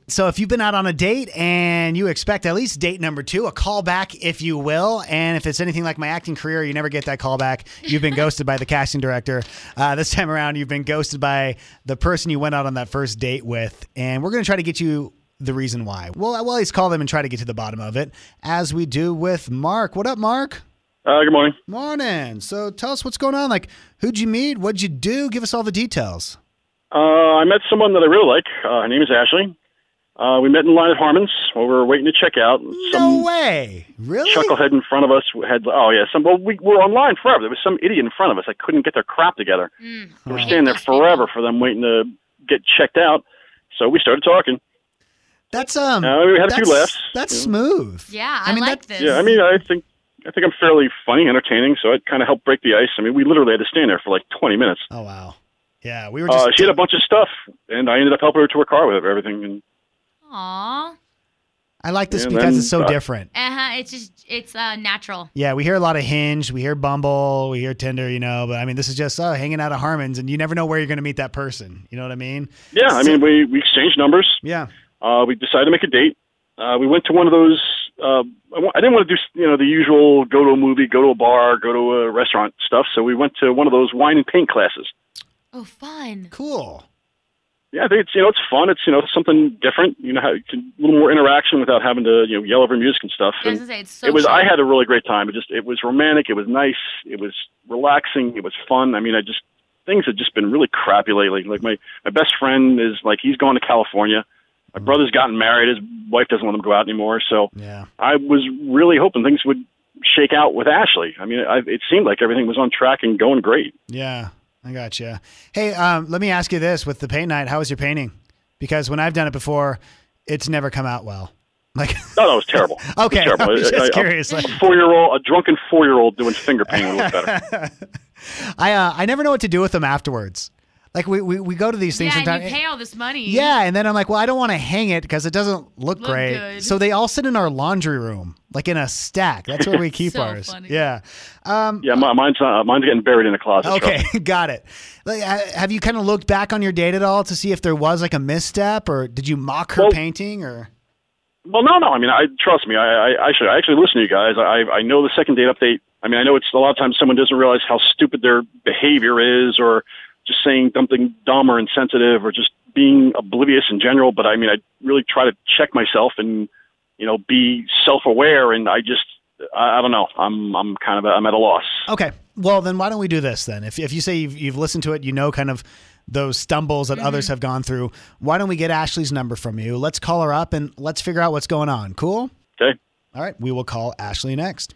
So if you've been out on a date and you expect at least date number 2, a callback, if you will, and if it's anything like my acting career, you never get that callback. You've been ghosted by the casting director. This time around, you've been ghosted by the person you went out on that first date with, and we're going to try to get you the reason why. We'll at least call them and try to get to the bottom of it, as we do with Mark. What up, Mark? Good morning. Morning. So tell us what's going on. Like, who'd you meet? What'd you do? Give us all the details. I met someone that I really like. Her name is Ashley. We met in line at Harmon's while we were waiting to check out. No way. Really? Chucklehead in front of us had, we were online forever. There was some idiot in front of us that couldn't get their crap together. We were standing there forever for them waiting to get checked out. So we started talking. That's we had a few laughs. That's smooth. Yeah, I like this. Yeah, I think I'm fairly funny, entertaining, so it kind of helped break the ice. I mean, we literally had to stand there for like 20 minutes. Oh wow. Yeah, we were just. She had a bunch of stuff, and I ended up helping her to her car with everything. And Aww. I like this because it's so different. It's natural. Yeah, we hear a lot of Hinge, we hear Bumble, we hear Tinder, but I mean, this is just hanging out at Harmon's, and you never know where you're going to meet that person. You know what I mean? Yeah, I mean, we exchanged numbers. Yeah. We decided to make a date. We went to one of those. I didn't want to do the usual go to a movie, go to a bar, go to a restaurant stuff. So we went to one of those wine and paint classes. Oh, fun! Cool. Yeah, I think it's fun. It's something different. A little more interaction without having to yell over music and stuff. I was gonna say, it's so I had a really great time. It was romantic. It was nice. It was relaxing. It was fun. I mean, things have just been really crappy lately. Like my best friend is he's gone to California. My brother's gotten married. His wife doesn't want him to go out anymore. So yeah. I was really hoping things would shake out with Ashley. I mean, it seemed like everything was on track and going great. Yeah, I got you. Hey, let me ask you this. With the paint night, how was your painting? Because when I've done it before, it's never come out well. No, it was terrible. Okay, it was terrible. I was just curious. A drunken 4-year-old doing finger painting would look better. I never know what to do with them afterwards. Like we go to these things sometimes. Yeah, you pay all this money. Yeah, and then I'm like, well, I don't want to hang it because it doesn't look great. Good. So they all sit in our laundry room, like in a stack. That's where we keep so ours. Funny. Yeah. Mine's getting buried in a closet. Okay, got it. Like, have you kind of looked back on your date at all to see if there was like a misstep, or did you mock her painting, or? Well, no. I mean, trust me. I actually listen to you guys. I know the second date update. I mean, I know it's a lot of times someone doesn't realize how stupid their behavior is, or just saying something dumb or insensitive, or just being oblivious in general. But I mean, I really try to check myself and, be self-aware. And I don't know. I'm at a loss. Okay. Well, then why don't we do this then? If you say you've listened to it, kind of those stumbles that others have gone through, why don't we get Ashley's number from you? Let's call her up and let's figure out what's going on. Cool? Okay. All right. We will call Ashley next.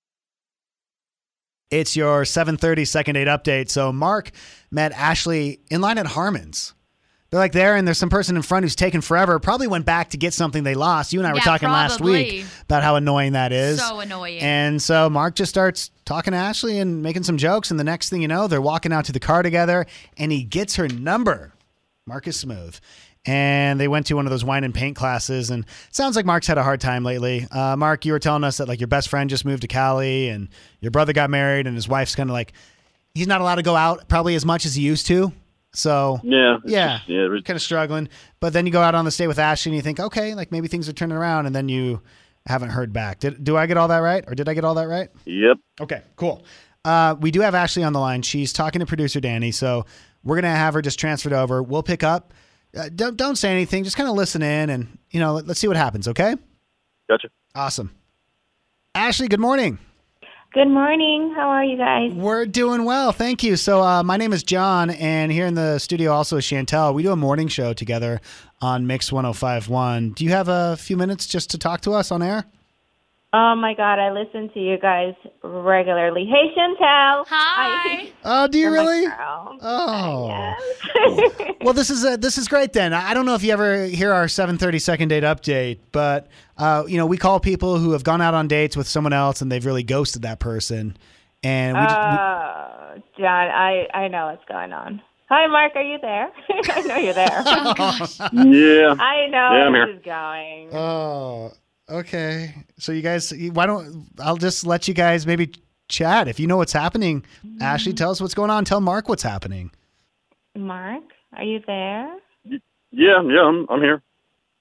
It's your 7:30 second date update. So Mark met Ashley in line at Harmon's. They're there, and there's some person in front who's taken forever. Probably went back to get something they lost. You and I were talking last week about how annoying that is. So annoying. And so Mark just starts talking to Ashley and making some jokes, and the next thing you know, they're walking out to the car together, and he gets her number. Mark is smooth. And they went to one of those wine and paint classes, and it sounds like Mark's had a hard time lately. Mark, you were telling us that your best friend just moved to Cali, and your brother got married, and his wife's kind of he's not allowed to go out probably as much as he used to. So yeah, kind of struggling. But then you go out on this date with Ashley, and you think, okay, maybe things are turning around, and then you haven't heard back. Do I get all that right, or did I get all that right? Yep. Okay, cool. We do have Ashley on the line. She's talking to producer Danny, so we're gonna have her just transferred over. We'll pick up. Don't say anything. Just kind of listen in, and let's see what happens. Okay. Gotcha. Awesome. Ashley, good morning. Good morning. How are you guys? We're doing well, thank you. So my name is John, and here in the studio also is Chantel. We do a morning show together on Mix 105.1. Do you have a few minutes just to talk to us on air? Oh, my God. I listen to you guys regularly. Hey, Chantel. Hi. Oh, do you really? Oh. Yes. Well, this is great then. I don't know if you ever hear our 7:30 second date update, but, we call people who have gone out on dates with someone else and they've really ghosted that person. And John, I know what's going on. Hi, Mark. Are you there? I know you're there. Oh, gosh. Yeah. I know I'm where here. this is going. Oh, okay. So you guys, I'll just let you guys maybe chat. If you know what's happening, Ashley, tell us what's going on. Tell Mark what's happening. Mark, are you there? Yeah, I'm here.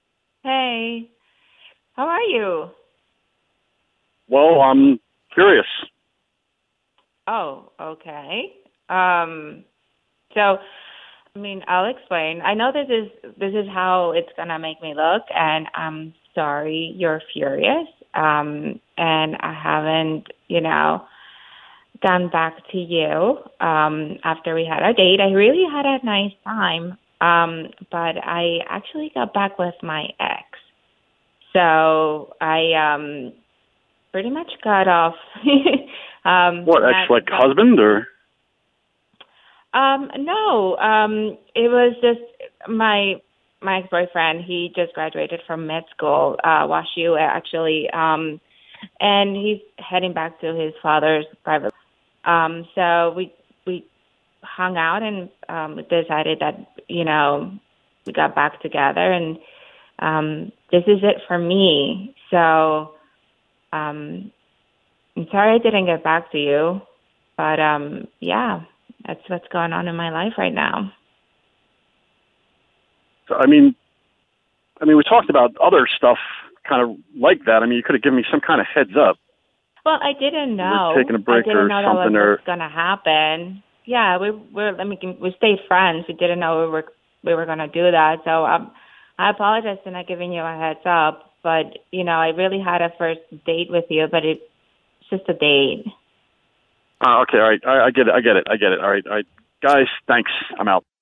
Hey, how are you? Well, I'm curious. Oh, okay. So, I mean, I'll explain. I know this is how it's gonna make me look, and I'm sorry you're furious. And I haven't, gone back to you. After we had our date, I really had a nice time. But I actually got back with my ex. So I pretty much got off. What, ex, like husband, or? No. It was just my ex-boyfriend. He just graduated from med school, WashU actually, and he's heading back to his father's private. So we hung out and decided that we got back together, and this is it for me. So I'm sorry I didn't get back to you, but yeah, that's what's going on in my life right now. So, I mean, we talked about other stuff kind of like that. I mean, you could have given me some kind of heads up. Well, I didn't know. We're taking a break I didn't or know something, that or was going to happen. Yeah, we stayed friends. We didn't know we were going to do that. So I apologize for not giving you a heads up. But I really had a first date with you, but it's just a date. okay, all right, I get it. All right, guys, thanks. I'm out.